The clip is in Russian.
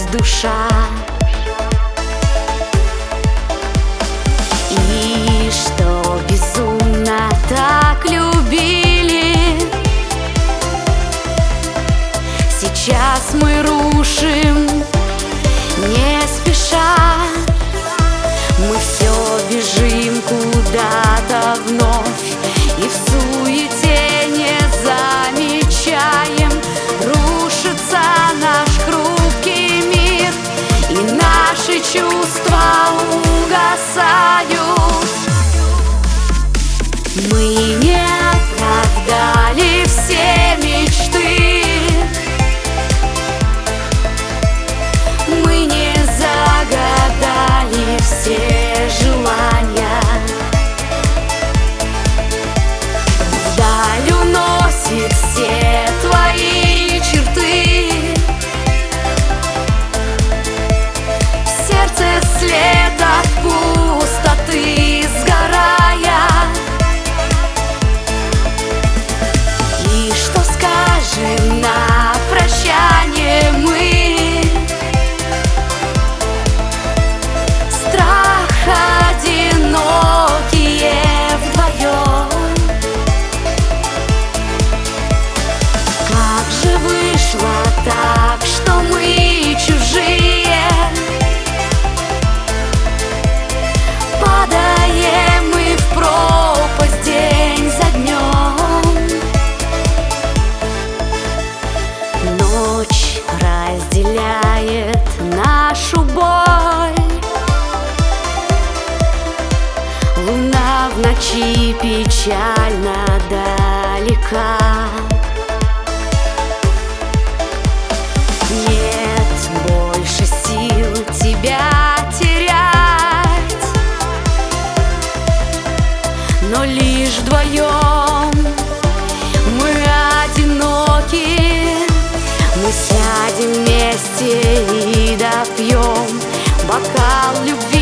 душа. И что безумно так любили, сейчас мы рушим не спеша. Мы все бежим куда-то вновь и в суете не замечаем. Рушится наш хрупкий мир, и наши чувства угасают. Мы не оправдали все мечты, мы не загадали все желания. Вдаль уносит все твои черты, в сердце след от пустоты сгорая. И что скажем на прощание мы? Страх одинокие вдвоем. Как же вышло так, что мы чужие? Падаем мы в пропасть день за днем. Ночь разделяет нашу боль, луна в ночи печально далека. Нет больше сил тебя терять, но лишь вдвоем мы одиноки. Мы сядем вместе и допьем бокал любви.